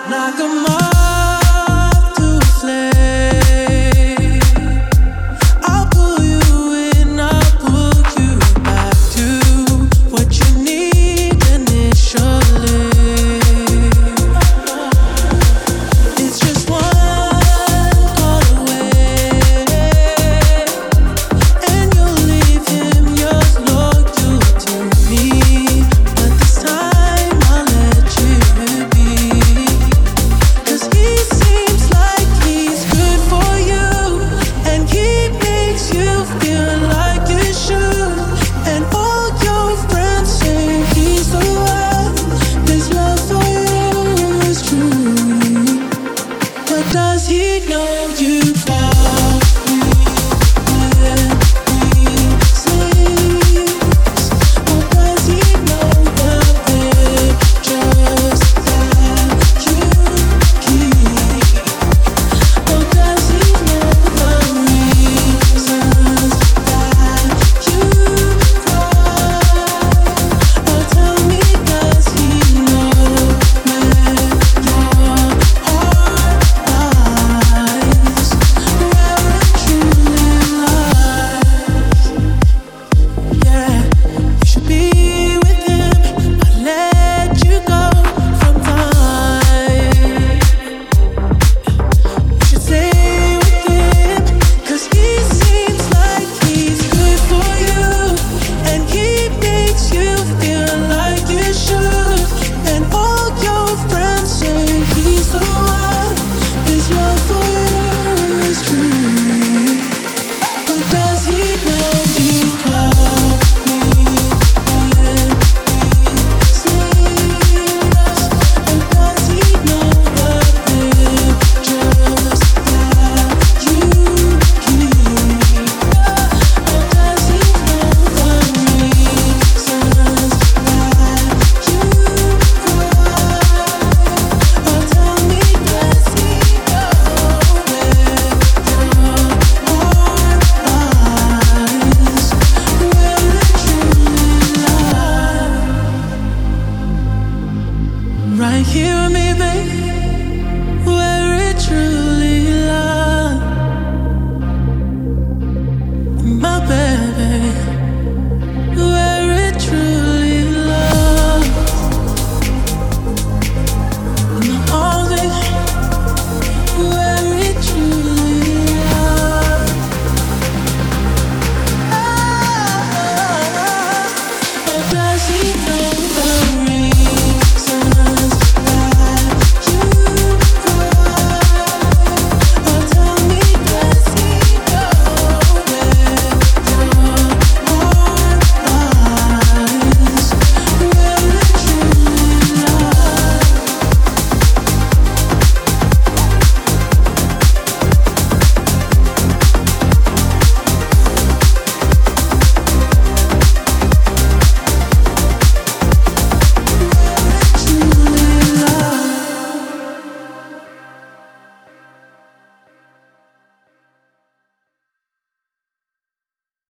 Like a moth to a flame, I'll pull you in, I'll pull you back to what you need initially. It's just one call away, and you'll leave him yours loyal to me. But this time I'll let you be. 'Cause he seems like he's good for you, and he makes you feel like you should. And all your friends say he's the one. His love for you is true. But does he know you call me when he sleeps? Or does he know the pictures that you keep? Or does he know the reasons that you cry? Or tell me, does he know where your heart lies? Where it truly lies? Yeah, you should be with him. I let you go from time. You should stay with him, 'cause he seems like he's good for you, and he makes you feel like you should. And all your friends say he's the one. His love for you is true. But does he know you call me when he sleeps? And does he know the pictures that you keep? Or does he know the reasons that you cry? Or tell me, does he know where your heart lies? Where it truly lies? Right here with me.